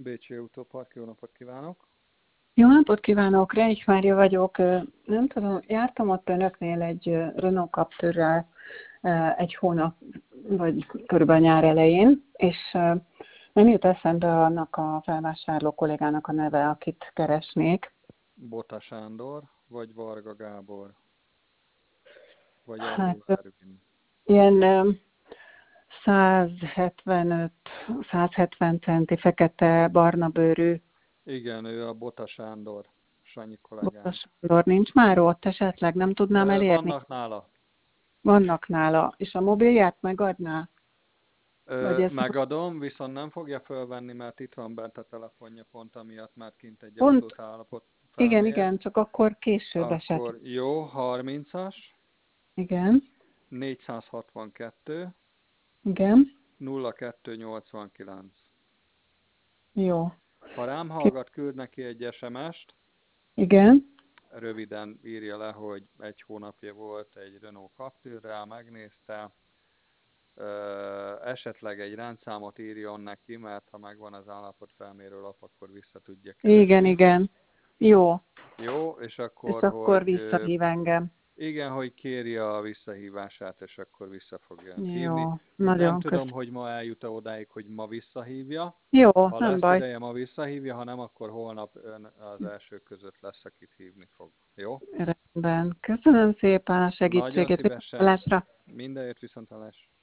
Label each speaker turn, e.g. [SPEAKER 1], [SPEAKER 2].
[SPEAKER 1] Bécsi Autópark, jó napot kívánok!
[SPEAKER 2] Jó napot kívánok, Reich Mária vagyok. Nem tudom, jártam ott önöknél egy Renault Capturral egy hónap, vagy körülbelül nyár elején, és nem jut eszembe annak a felvásárló kollégának a neve, akit keresnék.
[SPEAKER 1] Bota Sándor, vagy Varga Gábor, vagy
[SPEAKER 2] Hát
[SPEAKER 1] Abró Ervin.
[SPEAKER 2] ilyen 170 centi, fekete, barna bőrű
[SPEAKER 1] Igen, ő a Bota Sándor, Sanyi
[SPEAKER 2] Bota
[SPEAKER 1] kollégánk.
[SPEAKER 2] Sándor. Nincs már ott esetleg? Nem tudnám elérni?
[SPEAKER 1] Vannak nála.
[SPEAKER 2] Vannak nála. És a mobilját megadná? Vagy ez
[SPEAKER 1] Megadom, viszont nem fogja fölvenni, mert itt van bent a telefonja pont amiatt, mert kint egy
[SPEAKER 2] pont?
[SPEAKER 1] autót állapot
[SPEAKER 2] Igen,
[SPEAKER 1] felmér.
[SPEAKER 2] igen, csak akkor később esetleg.
[SPEAKER 1] Akkor jó, 30-as,
[SPEAKER 2] Igen,
[SPEAKER 1] 462,
[SPEAKER 2] igen,
[SPEAKER 1] 0289.
[SPEAKER 2] jó.
[SPEAKER 1] Ha rám
[SPEAKER 2] Ki-
[SPEAKER 1] hallgat, küld neki egy SMS-t,
[SPEAKER 2] Igen,
[SPEAKER 1] röviden írja le, hogy egy hónapja volt egy Renault Capturrel, megnézte, esetleg egy rendszámot írjon neki, mert ha megvan az állapotfelmérő lap, akkor vissza tudja
[SPEAKER 2] igen,
[SPEAKER 1] keresni.
[SPEAKER 2] igen. Jó,
[SPEAKER 1] Jó, és
[SPEAKER 2] és
[SPEAKER 1] akkor,
[SPEAKER 2] akkor
[SPEAKER 1] hogy
[SPEAKER 2] visszahív engem.
[SPEAKER 1] igen, hogy kéri a visszahívását, és akkor vissza fogja önt hívni.
[SPEAKER 2] Jó,
[SPEAKER 1] Nem
[SPEAKER 2] nagyon
[SPEAKER 1] tudom,
[SPEAKER 2] köszönöm.
[SPEAKER 1] hogy ma eljut-e odáig, hogy ma visszahívja.
[SPEAKER 2] Jó,
[SPEAKER 1] Ha
[SPEAKER 2] nem
[SPEAKER 1] lesz
[SPEAKER 2] baj.
[SPEAKER 1] ideje, ma visszahívja, ha nem, akkor holnap ön az elsők között lesz, akit hívni fog. Jó?
[SPEAKER 2] Rendben. Köszönöm szépen a
[SPEAKER 1] Nagyon
[SPEAKER 2] segítségét.
[SPEAKER 1] szívesen.
[SPEAKER 2] Viszontlátásra.
[SPEAKER 1] Mindenért viszontlátásra.